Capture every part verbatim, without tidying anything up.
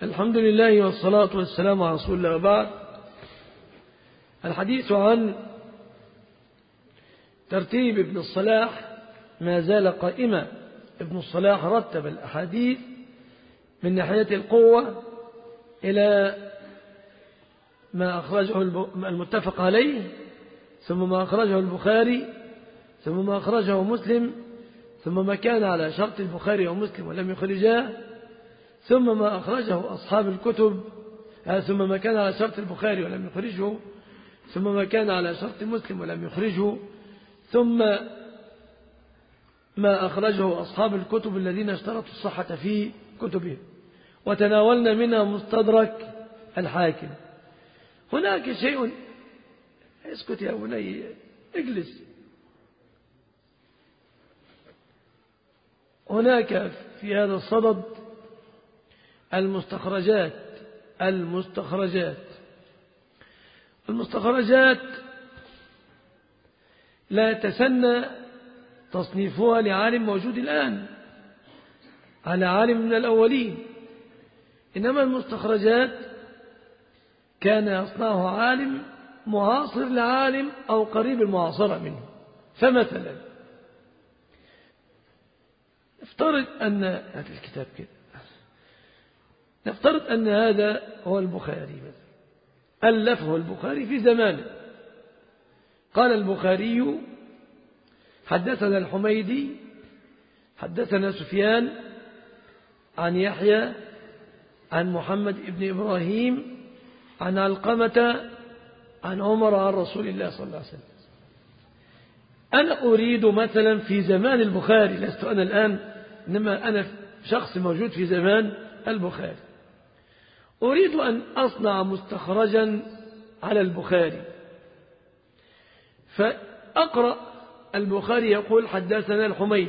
الحمد لله والصلاة والسلام على رسول الله وبعد. الحديث عن ترتيب ابن الصلاح ما زال قائما. ابن الصلاح رتب الأحاديث من ناحية القوة إلى ما أخرجه المتفق عليه، ثم ما أخرجه البخاري، ثم ما أخرجه مسلم، ثم ما كان على شرط البخاري ومسلم ولم يخرجاه، ثم ما أخرجه أصحاب الكتب، ثم ما كان على شرط البخاري ولم يخرجه، ثم ما كان على شرط مسلم ولم يخرجه، ثم ما أخرجه أصحاب الكتب الذين اشترطوا الصحة في كتبهم، وتناولنا منها مستدرك الحاكم. هناك شيء، اسكت يا بني اجلس، هناك في هذا الصدد المستخرجات المستخرجات المستخرجات لا يتسنى تصنيفها لعالم موجود الآن على عالم من الأولين، إنما المستخرجات كان يصنعه عالم معاصر لعالم أو قريب المعاصرة منه. فمثلا نفترض أن هذا الكتاب كده، نفترض أن هذا هو البخاري مثلا، ألفه البخاري في زمانه. قال البخاري: حدثنا الحميدي حدثنا سفيان عن يحيى عن محمد بن إبراهيم عن علقمة عن عمر عن رسول الله صلى الله عليه وسلم. أنا أريد مثلا في زمان البخاري، لست أنا الآن إنما أنا شخص موجود في زمان البخاري، أريد أن أصنع مستخرجا على البخاري، فأقرأ البخاري يقول: حدثنا الحميدي.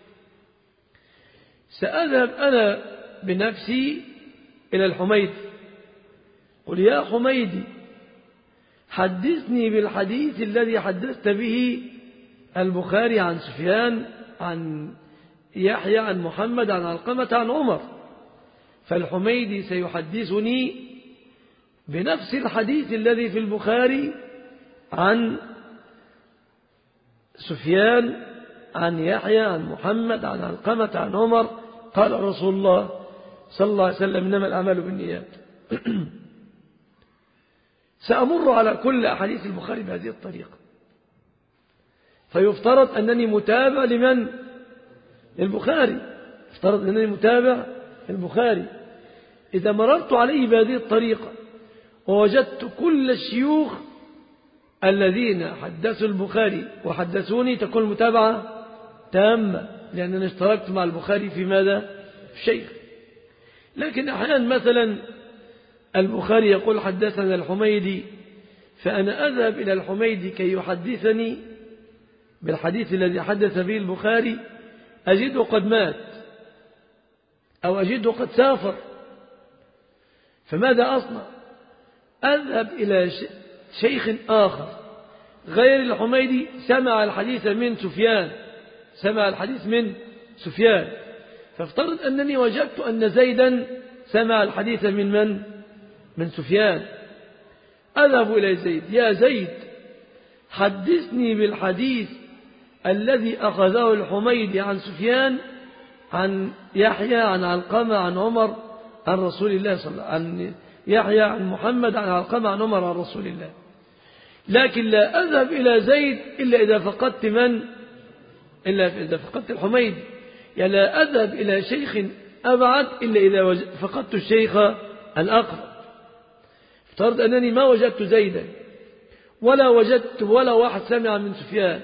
سأذهب أنا بنفسي إلى الحميدي، قل: يا حميدي حدثني بالحديث الذي حدثت به البخاري عن سفيان عن يحيى عن محمد عن علقمة عن عمر. فالحميدي سيحدثني بنفس الحديث الذي في البخاري عن سفيان عن يحيى عن محمد عن علقمة عن عمر قال رسول الله صلى الله عليه وسلم: إنما الأعمال بالنيات. سأمر على كل أحاديث البخاري بهذه الطريقة، فيفترض أنني متابع لمن؟ للبخاري. يفترض أنني متابع للبخاري. إذا مررت عليه بهذه الطريقة ووجدت كل الشيوخ الذين حدثوا البخاري وحدثوني، تكون المتابعة تامة، لأنني اشتركت مع البخاري في ماذا؟ في الشيخ. لكن أحيانا مثلا البخاري يقول: حدثنا الحميدي، فأنا أذهب إلى الحميدي كي يحدثني بالحديث الذي حدث به البخاري، أجده قد مات أو أجده قد سافر، فماذا أصنع؟ أذهب إلى شيخ آخر غير الحميدي سمع الحديث من سفيان سمع الحديث من سفيان فافترض أنني وجدت أن زيدا سمع الحديث من من؟ من سفيان. أذهب إلى زيد: يا زيد حدثني بالحديث الذي أخذه الحميدي عن سفيان عن يحيى عن علقمة عن عمر عن رسول الله صلى الله عليه وسلم، عن يحيى عن محمد عن علقمة عن عمر عن رسول الله. لكن لا أذهب إلى زيد إلا إذا فقدت من؟ إلا إذا فقدت الحميدي. يعني لا أذهب إلى شيخ أبعد إلا إذا فقدت الشيخ الأقرب. افترض أنني ما وجدت زيدا ولا وجدت ولا واحد سمع من سفيان،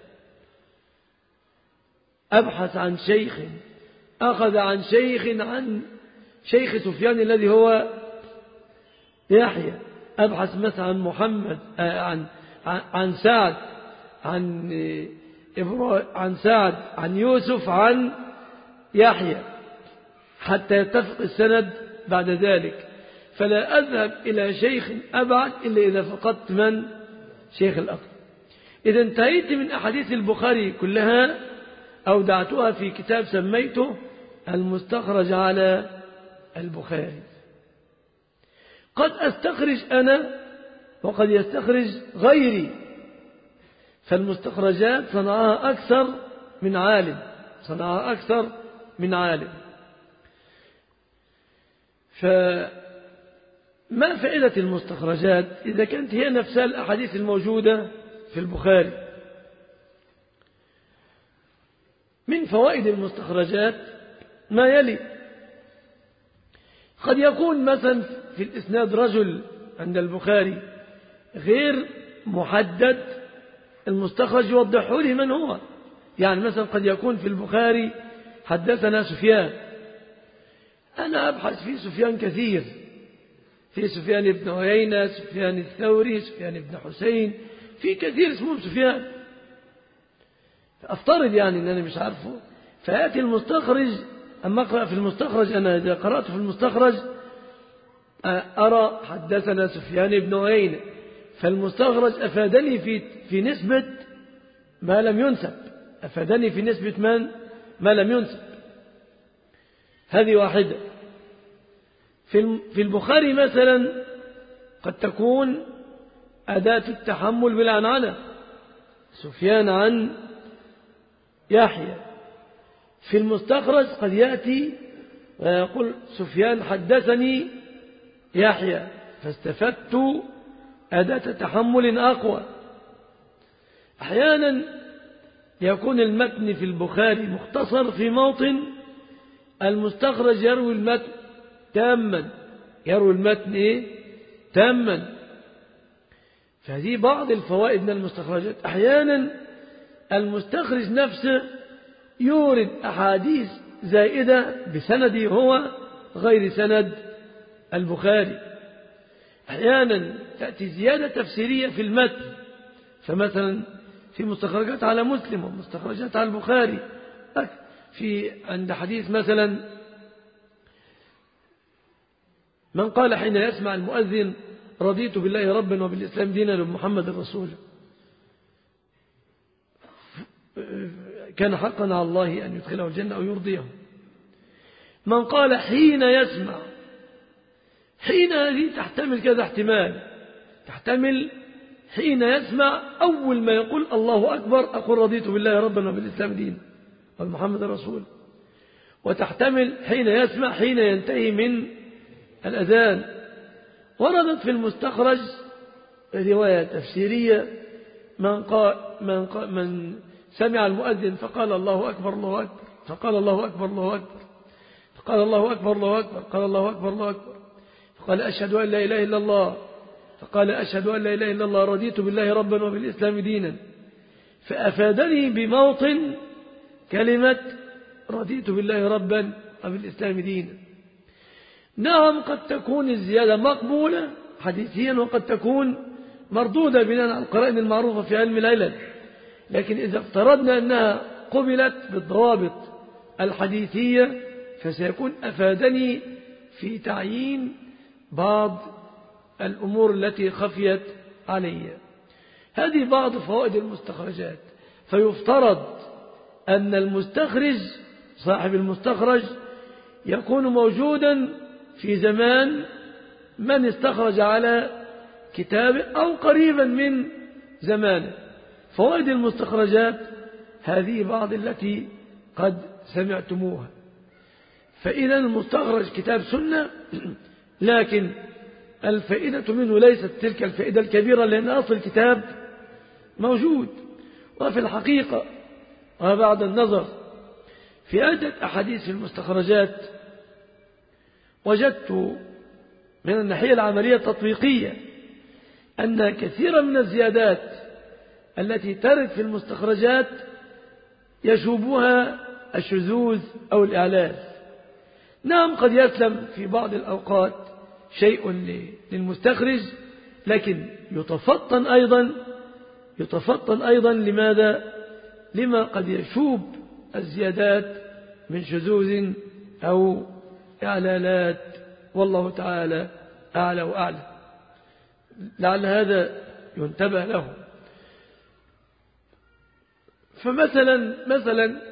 أبحث عن شيخ أخذ عن شيخ عن شيخ سفيان الذي هو يحيى، أبحث مثلا عن محمد عن عن سعد عن عن سعد عن يوسف عن يحيى حتى يتفق السند بعد ذلك. فلا أذهب إلى شيخ أبعد إلا إذا فقدت من؟ شيخ الأقرب. إذا انتهيت من أحاديث البخاري كلها أودعتها في كتاب سميته المستخرج على البخاري. قد أستخرج أنا وقد يستخرج غيري، فالمستخرجات صنعها أكثر من عالم صنعها أكثر من عالم. فما فائدة المستخرجات إذا كانت هي نفسها الأحاديث الموجودة في البخاري؟ من فوائد المستخرجات ما يلي: قد يكون مثلا في الإسناد رجل عند البخاري غير محدد، المستخرج يوضحه لي من هو. يعني مثلا قد يكون في البخاري حدثنا سفيان، أنا أبحث في سفيان كثير، في سفيان بن عيينة، سفيان الثوري، سفيان بن حسين، في كثير اسمهم سفيان، أفترض يعني أن أنا مش عارفه، فيأتي المستخرج أما أقرأ في المستخرج، أنا إذا قرأت في المستخرج أرى حدثنا سفيان بن عيينة، فالمستخرج أفادني في في نسبة ما لم ينسب، أفادني في نسبة من ما لم ينسب. هذه واحدة. في البخاري مثلا قد تكون أداة التحمل بالعنعنة، سفيان عن يحيى. في المستخرج قد يأتي ويقول سفيان حدثني يحيى، فاستفدت أداة تحمل أقوى. أحيانا يكون المتن في البخاري مختصر في موطن، المستخرج يروي المتن تاما، يروي المتن إيه؟ تاما. فهذه بعض الفوائد من المستخرجات. أحيانا المستخرج نفسه يورد أحاديث زائدة بسنده هو غير سند البخاري. أحيانا تأتي زيادة تفسيرية في المتن، فمثلا في مستخرجات على مسلم ومستخرجات على البخاري، في عند حديث مثلا من قال حين يسمع المؤذن رضيت بالله ربا وبالإسلام دينا وبمحمد رسولا، كان حقا على الله أن يدخله الجنة أو يرضيه. من قال حين يسمع، حين هذه تحتمل كذا احتمال، تحتمل حين يسمع أول ما يقول الله أكبر أقول رضيت بالله ربا وبالإسلام دينا وبمحمد رسولا، وتحتمل حين يسمع حين ينتهي من الأذان. وردت في المستخرج رواية تفسيرية من قال من, قال من سمع المؤذن فقال الله أكبر الله أكبر، فقال الله أكبر الله أكبر، فقال الله أكبر الله أكبر، قال الله أكبر الله أكبر، فقال أشهد أن لا إله إلا الله، فقال أشهد أن لا إله إلا الله، رضيت بالله ربا وبالإسلام دينا، فأفادني بموطن كلمة رضيت بالله ربا وبالإسلام دينا. نعم قد تكون الزيادة مقبولة حديثيا وقد تكون مردودة بناء على القرائن المعروفة في علم العلل، لكن إذا افترضنا أنها قبلت بالضوابط الحديثية فسيكون أفادني في تعيين بعض الأمور التي خفيت علي. هذه بعض فوائد المستخرجات. فيفترض أن المستخرج صاحب المستخرج يكون موجودا في زمان من استخرج على كتابه أو قريبا من زمانه. فوائد المستخرجات هذه بعض التي قد سمعتموها. فإذا المستخرج كتاب سنة، لكن الفائدة منه ليست تلك الفائدة الكبيرة، لأن أصل الكتاب موجود. وفي الحقيقة وبعد النظر في عدة أحاديث المستخرجات وجدت من الناحية العملية التطبيقية أن كثيرا من الزيادات التي ترد في المستخرجات يشوبها الشذوذ أو الإعلاز. نعم قد يسلم في بعض الأوقات شيء للمستخرج، لكن يتفطن أيضا يتفطن أيضا لماذا؟ لما قد يشوب الزيادات من شذوذ أو إعلالات، والله تعالى أعلى وأعلى. لعل هذا ينتبه له. فمثلا مثلا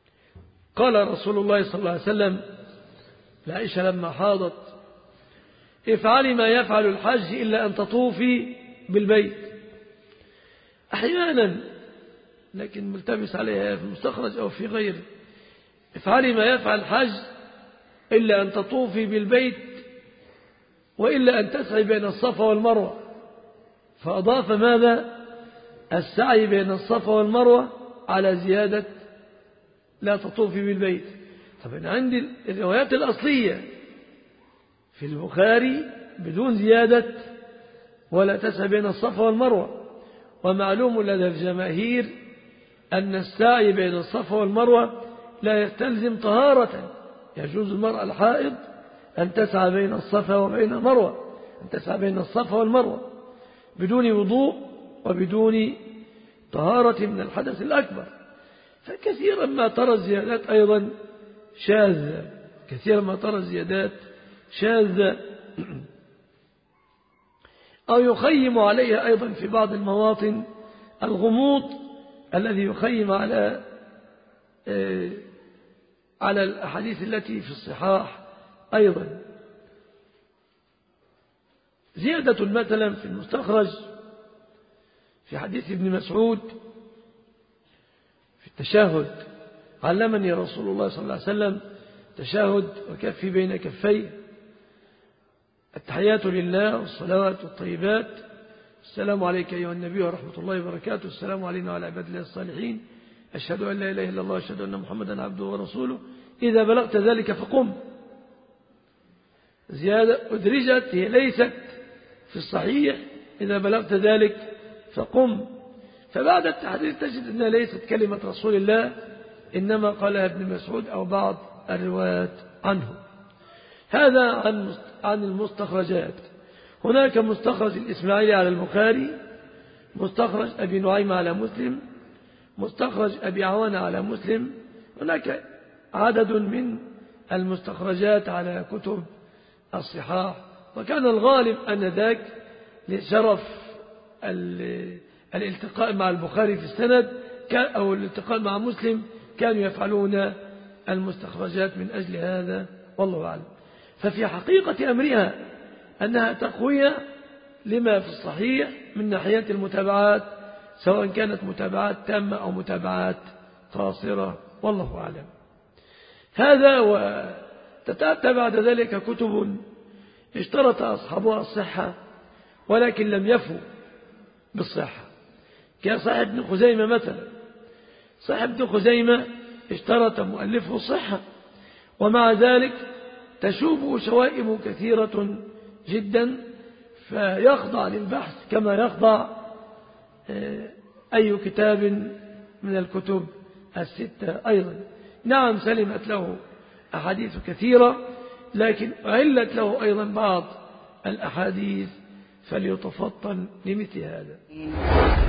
قال رسول الله صلى الله عليه وسلم لعائشة لما حاضت افعلي ما يفعل الحج إلا أن تطوفي بالبيت. أحيانا لكن ملتبس عليها في المستخرج أو في غيره، افعلي ما يفعل الحج إلا أن تطوفي بالبيت وإلا أن تسعي بين الصفا والمروة، فأضاف ماذا؟ السعي بين الصفا والمروة على زيادة لا تطوفي بالبيت. طبعا عندي الروايات الأصلية في البخاري بدون زيادة ولا تسعي بين الصفا والمروة، ومعلوم لدى الجماهير أن السعي بين الصفا والمروة لا يستلزم طهارة، يجوز المرأة الحائض أن تسعى بين الصفا وبين المروة، أن تسعى بين الصفا والمروة بدون وضوء وبدون طهارة من الحدث الأكبر. فكثيرا ما ترى الزيادات أيضا شاذة، كثيرا ما ترى الزيادات شاذة، أو يخيم عليها أيضا في بعض المواطن الغموض الذي يخيم على على الأحاديث التي في الصحاح أيضا. زيادة مثلا في المستخرج في حديث ابن مسعود في التشهد: علمني رسول الله صلى الله عليه وسلم تشهد وكفي بين كفيه، التحيات لله والصلوات والطيبات، السلام عليك أيها النبي ورحمة الله وبركاته، السلام علينا وعلى عباد الله الصالحين، أشهد أن لا إله إلا الله وأشهد أن محمدا عبده ورسوله، إذا بلغت ذلك فقم. زيادة أدرجت، هي ليست في الصحيح إذا بلغت ذلك فقم، فبعد التحديث تجد أنها ليست كلمة رسول الله، إنما قالها ابن مسعود أو بعض الروايات عنه. هذا عن عن المستخرجات. هناك مستخرج الإسماعيلي على البخاري، مستخرج أبي نعيم على مسلم، مستخرج أبي عوان على مسلم. هناك عدد من المستخرجات على كتب الصحاح، وكان الغالب أن ذاك لشرف الالتقاء مع البخاري في السند أو الالتقاء مع مسلم كانوا يفعلون المستخرجات من أجل هذا، والله أعلم. ففي حقيقة أمرها أنها تقوية لما في الصحيح من ناحية المتابعات، سواء كانت متابعات تامة أو متابعات قاصرة، والله أعلم. هذا وتتأتى بعد ذلك كتب اشترط أصحابها الصحة ولكن لم يفوا بالصحة، كصاحب ابن خزيمة مثلا. صاحب ابن خزيمة اشترط مؤلفه الصحة، ومع ذلك تشوبه شوائب كثيرة جدا، فيخضع للبحث كما يخضع أي كتاب من الكتب الستة أيضا. نعم سلمت له أحاديث كثيرة، لكن علت له أيضا بعض الأحاديث، فليتفطن لمثل هذا.